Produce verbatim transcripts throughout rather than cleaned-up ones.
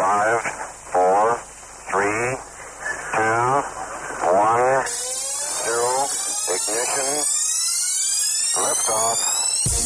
Five, four, three, two, one, zero, ignition, liftoff.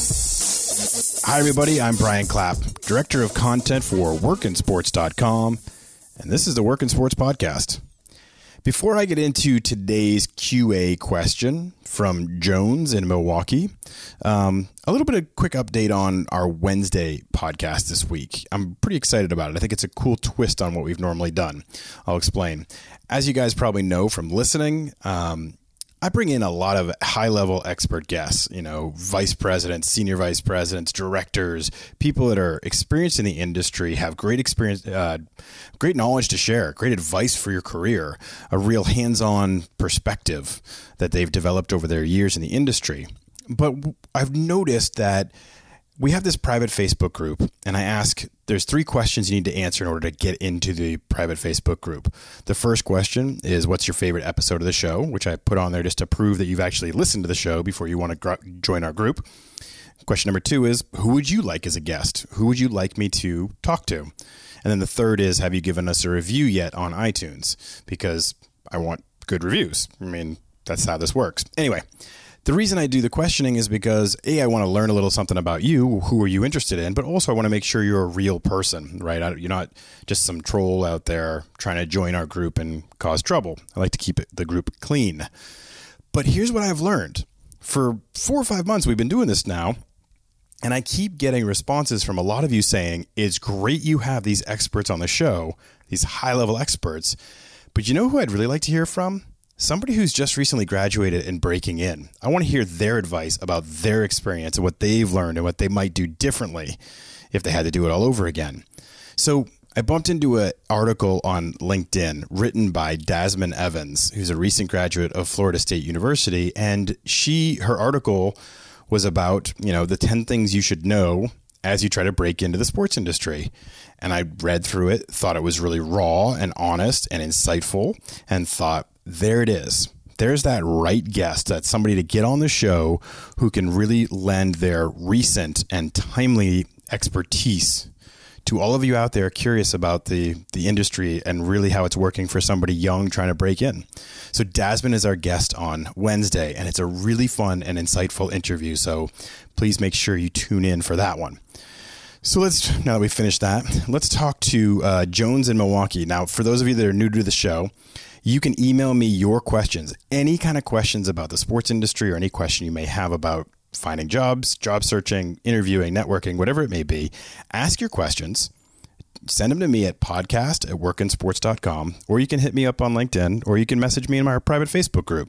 Hi, everybody. I'm Brian Clapp, Director of Content for workin sports dot com, and this is the Workin Sports Podcast. Before I get into today's Q A question from Jones in Milwaukee, um, a little bit of quick update on our Wednesday podcast this week. I'm pretty excited about it. I think it's a cool twist on what we've normally done. I'll explain. As you guys probably know from listening, um, I bring in a lot of high-level expert guests, you know, vice presidents, senior vice presidents, directors, people that are experienced in the industry, have great experience, uh, great knowledge to share, great advice for your career, a real hands-on perspective that they've developed over their years in the industry. But I've noticed that we have this private Facebook group, and I ask, there's three questions you need to answer in order to get into the private Facebook group. The first question is, what's your favorite episode of the show, which I put on there just to prove that you've actually listened to the show before you want to gr- join our group. Question number two is, who would you like as a guest? Who would you like me to talk to? And then the third is, have you given us a review yet on iTunes? Because I want good reviews. I mean, that's how this works. Anyway. The reason I do the questioning is because, A, I want to learn a little something about you. Who are you interested in? But also I want to make sure you're a real person, right? You're not just some troll out there trying to join our group and cause trouble. I like to keep it, the group clean. But here's what I've learned. For four or five months, we've been doing this now, and I keep getting responses from a lot of you saying, it's great you have these experts on the show, these high-level experts, but you know who I'd really like to hear from? Somebody who's just recently graduated and breaking in. I want to hear their advice about their experience and what they've learned and what they might do differently if they had to do it all over again. So I bumped into an article on LinkedIn written by Dasmond Evans, who's a recent graduate of Florida State University. And she, her article was about, you know, the ten things you should know as you try to break into the sports industry. And I read through it, thought it was really raw and honest and insightful, and thought, there it is. There's that right guest, that's somebody to get on the show who can really lend their recent and timely expertise to all of you out there curious about the, the industry and really how it's working for somebody young trying to break in. So Dasmond is our guest on Wednesday, and it's a really fun and insightful interview. So please make sure you tune in for that one. So let's, now that we've finished that, let's talk to uh, Jones in Milwaukee. Now, for those of you that are new to the show, you can email me your questions, any kind of questions about the sports industry or any question you may have about finding jobs, job searching, interviewing, networking, whatever it may be. Ask your questions. Send them to me at podcast at workin sports dot com, or you can hit me up on LinkedIn, or you can message me in my private Facebook group.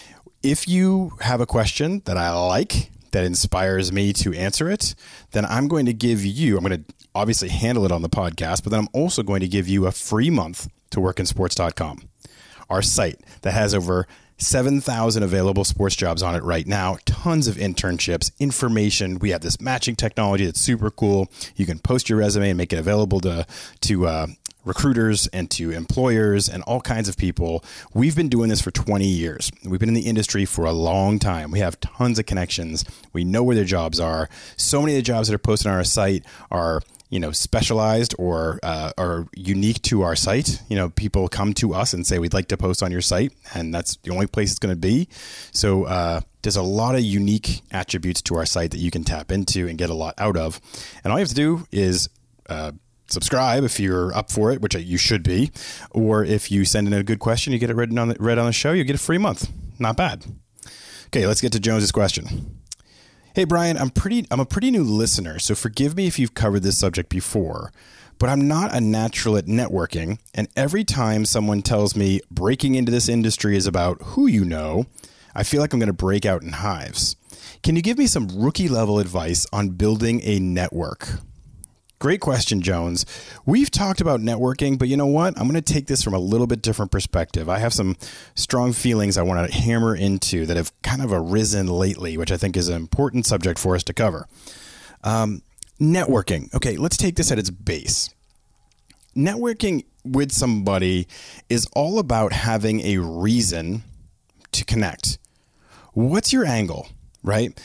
If you have a question that I like, that inspires me to answer it, then I'm going to give you, I'm going to obviously handle it on the podcast, but then I'm also going to give you a free month to workin sports dot com. Our site that has over seven thousand available sports jobs on it right now, tons of internships, information. We have this matching technology that's super cool. You can post your resume and make it available to, to uh, recruiters and to employers and all kinds of people. We've been doing this for twenty years. We've been in the industry for a long time. We have tons of connections. We know where their jobs are. So many of the jobs that are posted on our site are you know, specialized or uh, are unique to our site. You know, people come to us and say, we'd like to post on your site, and that's the only place it's going to be. So uh, there's a lot of unique attributes to our site that you can tap into and get a lot out of. And all you have to do is uh, subscribe if you're up for it, which you should be. Or if you send in a good question, you get it read on the, read on the show, you get a free month. Not bad. Okay, let's get to Jones's question. Hey, Brian, I'm pretty. I'm a pretty new listener, so forgive me if you've covered this subject before, but I'm not a natural at networking, and every time someone tells me breaking into this industry is about who you know, I feel like I'm going to break out in hives. Can you give me some rookie-level advice on building a network? Great question, Jones. We've talked about networking, but you know what? I'm going to take this from a little bit different perspective. I have some strong feelings I want to hammer into that have kind of arisen lately, which I think is an important subject for us to cover. Um, networking. Okay, let's take this at its base. Networking with somebody is all about having a reason to connect. What's your angle, right?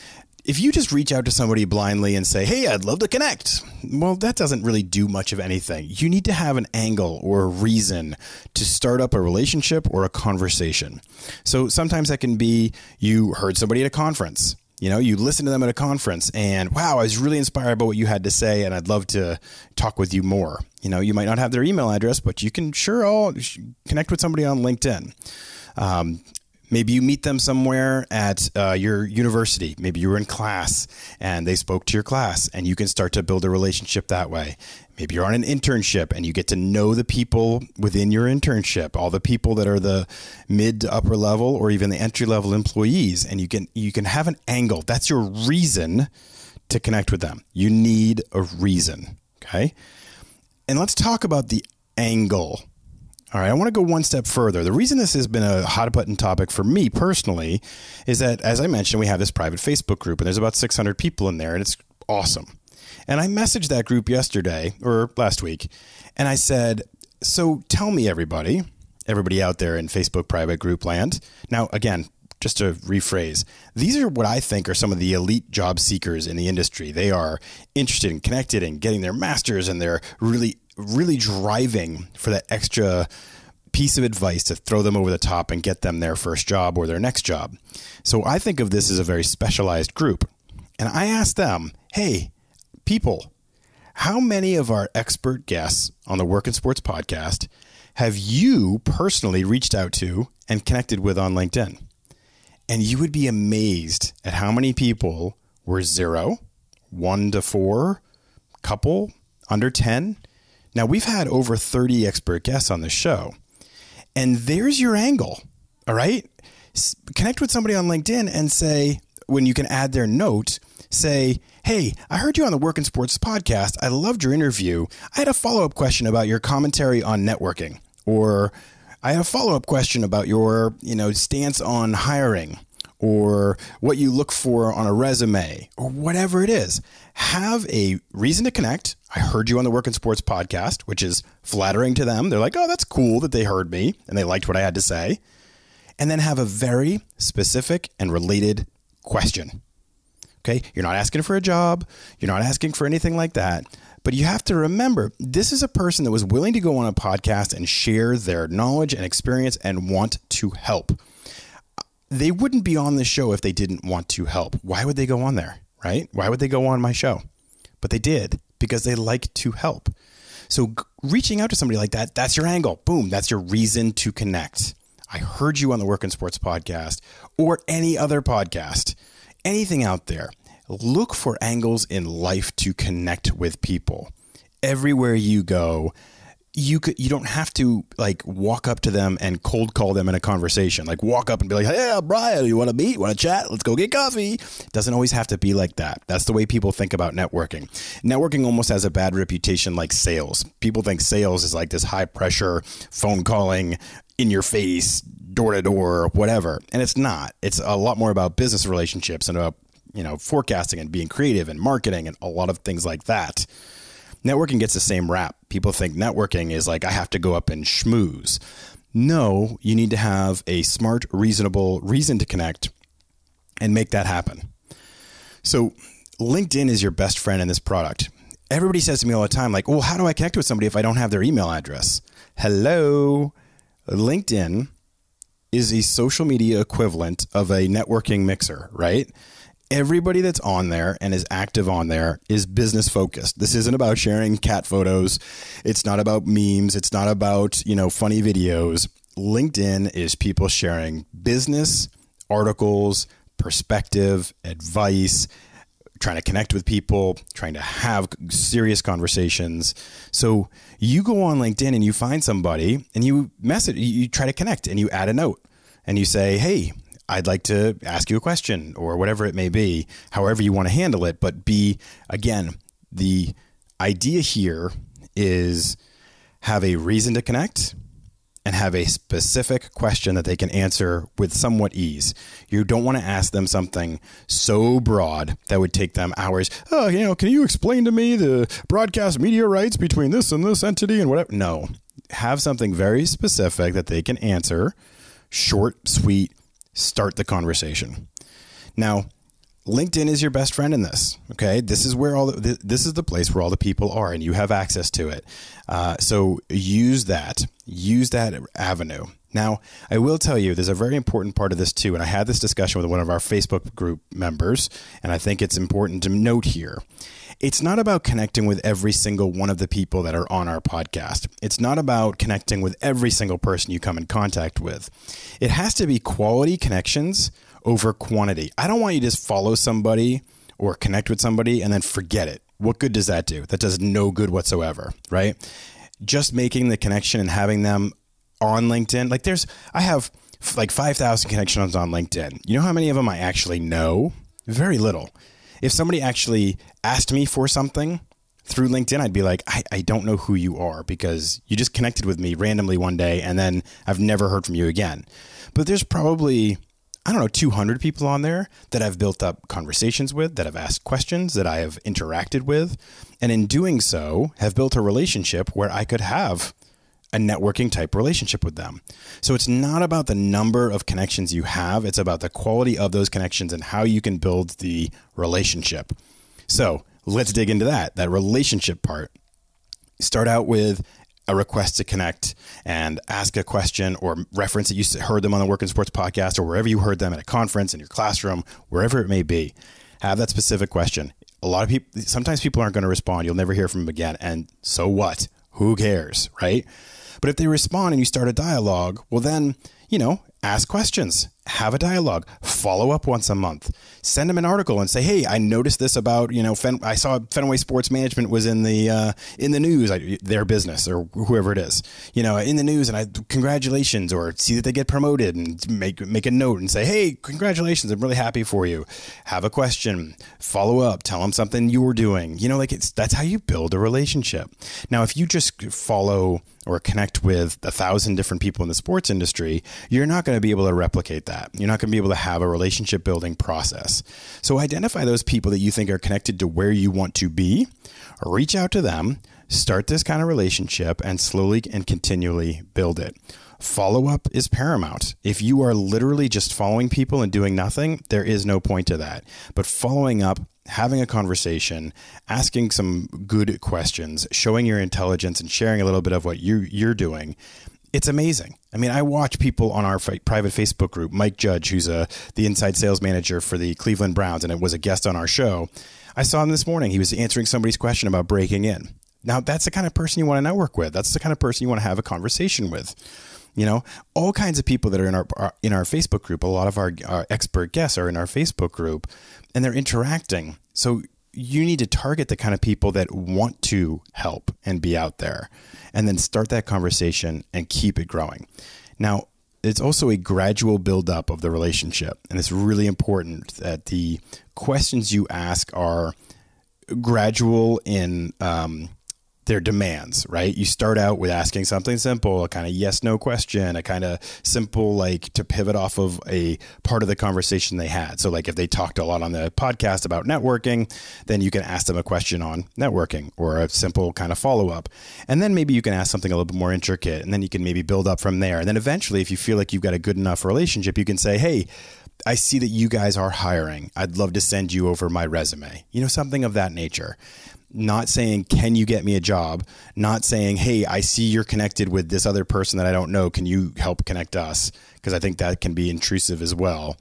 if you just reach out to somebody blindly and say, hey, I'd love to connect, well, that doesn't really do much of anything. You need to have an angle or a reason to start up a relationship or a conversation. So sometimes that can be you heard somebody at a conference. You know, you listen to them at a conference and, wow, I was really inspired by what you had to say, and I'd love to talk with you more. You know, you might not have their email address, but you can sure all connect with somebody on LinkedIn. Um, maybe you meet them somewhere at uh, your university. Maybe you were in class and they spoke to your class, and you can start to build a relationship that way. Maybe you're on an internship and you get to know the people within your internship, all the people that are the mid to upper level or even the entry level employees, and you can you can have an angle. That's your reason to connect with them. You need a reason, okay? And let's talk about the angle. All right, I want to go one step further. The reason this has been a hot button topic for me personally is that, as I mentioned, we have this private Facebook group, and there's about six hundred people in there, and it's awesome. And I messaged that group yesterday or last week, and I said, so tell me, everybody, everybody out there in Facebook private group land. Now, again, just to rephrase, these are what I think are some of the elite job seekers in the industry. They are interested and connected and getting their masters, and they're really, really driving for that extra piece of advice to throw them over the top and get them their first job or their next job. So I think of this as a very specialized group. And I asked them, hey, people, how many of our expert guests on the Work and Sports podcast have you personally reached out to and connected with on LinkedIn? And you would be amazed at how many people were zero, one to four, couple, under ten. Now, we've had over thirty expert guests on the show, and there's your angle. All right. S- connect with somebody on LinkedIn and say, when you can add their note, say, hey, I heard you on the Work and Sports podcast. I loved your interview. I had a follow-up question about your commentary on networking, or I had a follow-up question about your, you know, stance on hiring, or what you look for on a resume, or whatever it is. Have a reason to connect. I heard you on the Work and Sports podcast, which is flattering to them. They're like, oh, that's cool that they heard me and they liked what I had to say. And then have a very specific and related question. Okay, you're not asking for a job. You're not asking for anything like that. But you have to remember, this is a person that was willing to go on a podcast and share their knowledge and experience and want to help. They wouldn't be on the show if they didn't want to help. Why would they go on there, right? Why would they go on my show? But they did, because they like to help. So g- reaching out to somebody like that, that's your angle. Boom, that's your reason to connect. I heard you on the Work and Sports podcast or any other podcast. Anything out there, look for angles in life to connect with people. Everywhere you go, you could, you don't have to like walk up to them and cold call them in a conversation. Like walk up and be like, hey, Brian, you want to meet? Want to chat? Let's go get coffee. It doesn't always have to be like that. That's the way people think about networking. Networking almost has a bad reputation like sales. People think sales is like this high pressure phone calling, in your face, door to door, whatever. And it's not. It's a lot more about business relationships and about, you know, forecasting and being creative and marketing and a lot of things like that. Networking gets the same rap. People think networking is like, I have to go up and schmooze. No, you need to have a smart, reasonable reason to connect and make that happen. So LinkedIn is your best friend in this product. Everybody says to me all the time, like, well, how do I connect with somebody if I don't have their email address? Hello. LinkedIn is a social media equivalent of a networking mixer, right? Everybody that's on there and is active on there is business focused. This isn't about sharing cat photos. It's not about memes. It's not about, you know, funny videos. LinkedIn is people sharing business, articles, perspective, advice, trying to connect with people, trying to have serious conversations. So you go on LinkedIn and you find somebody and you message, you try to connect and you add a note and you say, hey, I'd like to ask you a question or whatever it may be, however you want to handle it. But be, again, the idea here is have a reason to connect and have a specific question that they can answer with somewhat ease. You don't want to ask them something so broad that would take them hours. Oh, you know, can you explain to me the broadcast media rights between this and this entity and whatever? No. Have something very specific that they can answer, short, sweet, start the conversation. Now, LinkedIn is your best friend in this. Okay. This is where all the, this is the place where all the people are and you have access to it. Uh, so use that, use that avenue. Now, I will tell you, there's a very important part of this too. And I had this discussion with one of our Facebook group members, and I think it's important to note here. It's not about connecting with every single one of the people that are on our podcast. It's not about connecting with every single person you come in contact with. It has to be quality connections over quantity. I don't want you to just follow somebody or connect with somebody and then forget it. What good does that do? That does no good whatsoever, right? Just making the connection and having them on LinkedIn. Like there's, I have like five thousand connections on LinkedIn. You know how many of them I actually know? Very little. If somebody actually asked me for something through LinkedIn, I'd be like, I, I don't know who you are because you just connected with me randomly one day and then I've never heard from you again. But there's probably, I don't know, two hundred people on there that I've built up conversations with, that I've asked questions, that I have interacted with. And in doing so, have built a relationship where I could have a networking type relationship with them. So it's not about the number of connections you have. It's about the quality of those connections and how you can build the relationship. So let's dig into that, that relationship part. Start out with a request to connect and ask a question or reference that you heard them on the Work in Sports podcast or wherever you heard them at a conference, in your classroom, wherever it may be. Have that specific question. A lot of people, sometimes people aren't going to respond. You'll never hear from them again. And so what? Who cares, right? But if they respond and you start a dialogue, well then, you know, ask questions, have a dialogue, follow up once a month, send them an article and say, hey, I noticed this about, you know, Fen- I saw Fenway Sports Management was in the uh, in the news, I, their business or whoever it is, you know, in the news, and I congratulations, or see that they get promoted and make make a note and say, hey, congratulations, I'm really happy for you. Have a question, follow up, tell them something you were doing, you know, like it's that's how you build a relationship. Now, if you just follow or connect with a thousand different people in the sports industry, you're not going to be able to replicate that. You're not going to be able to have a relationship building process. So identify those people that you think are connected to where you want to be, reach out to them, start this kind of relationship, and slowly and continually build it. Follow up is paramount. If you are literally just following people and doing nothing, there is no point to that. But following up, having a conversation, asking some good questions, showing your intelligence and sharing a little bit of what you, you're doing, it's amazing. I mean, I watch people on our f- private Facebook group, Mike Judge, who's a, the inside sales manager for the Cleveland Browns, and it was a guest on our show. I saw him this morning. He was answering somebody's question about breaking in. Now, that's the kind of person you want to network with. That's the kind of person you want to have a conversation with. You know, all kinds of people that are in our, our in our Facebook group. A lot of our, our expert guests are in our Facebook group, and they're interacting. So you need to target the kind of people that want to help and be out there, and then start that conversation and keep it growing. Now, it's also a gradual buildup of the relationship, and it's really important that the questions you ask are gradual in um, their demands, right? You start out with asking something simple, a kind of yes, no question, a kind of simple, like to pivot off of a part of the conversation they had. So like if they talked a lot on the podcast about networking, then you can ask them a question on networking or a simple kind of follow up. And then maybe you can ask something a little bit more intricate, and then you can maybe build up from there. And then eventually, if you feel like you've got a good enough relationship, you can say, hey, I see that you guys are hiring. I'd love to send you over my resume, you know, something of that nature. Not saying, can you get me a job? Not saying, hey, I see you're connected with this other person that I don't know. Can you help connect us? Because I think that can be intrusive as well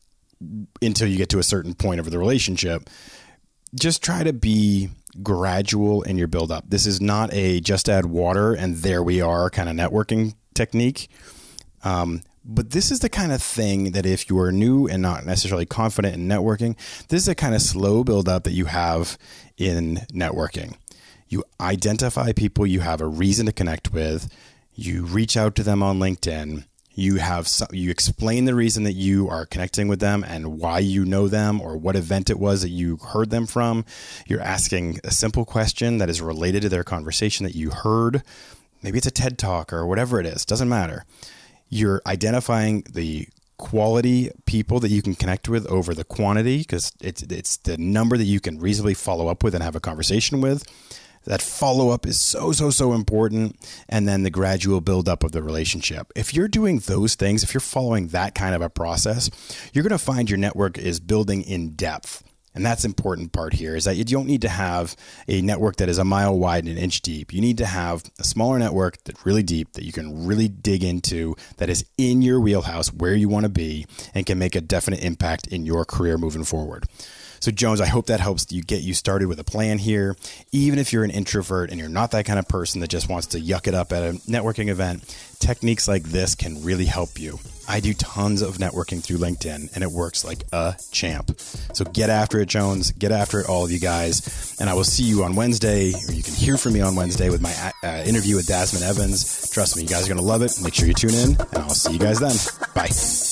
until you get to a certain point of the relationship. Just try to be gradual in your build up. This is not a just add water and there we are kind of networking technique. Um, But this is the kind of thing that if you are new and not necessarily confident in networking, this is a kind of slow buildup that you have in networking. You identify people you have a reason to connect with. You reach out to them on LinkedIn. You have some, you explain the reason that you are connecting with them and why you know them or what event it was that you heard them from. You're asking a simple question that is related to their conversation that you heard. Maybe it's a TED Talk or whatever it is. Doesn't matter. You're identifying the quality people that you can connect with over the quantity, because it's it's the number that you can reasonably follow up with and have a conversation with. That follow-up is so, so, so important. And then the gradual build-up of the relationship. If you're doing those things, if you're following that kind of a process, you're going to find your network is building in depth. And that's the important part here, is that you don't need to have a network that is a mile wide and an inch deep. You need to have a smaller network that's really deep, that you can really dig into, that is in your wheelhouse where you want to be and can make a definite impact in your career moving forward. So Jones, I hope that helps you get you started with a plan here. Even if you're an introvert and you're not that kind of person that just wants to yuck it up at a networking event, techniques like this can really help you. I do tons of networking through LinkedIn, and it works like a champ. So get after it, Jones. Get after it, all of you guys. And I will see you on Wednesday, or you can hear from me on Wednesday with my uh, interview with Dasman Evans. Trust me, you guys are going to love it. Make sure you tune in, and I'll see you guys then. Bye.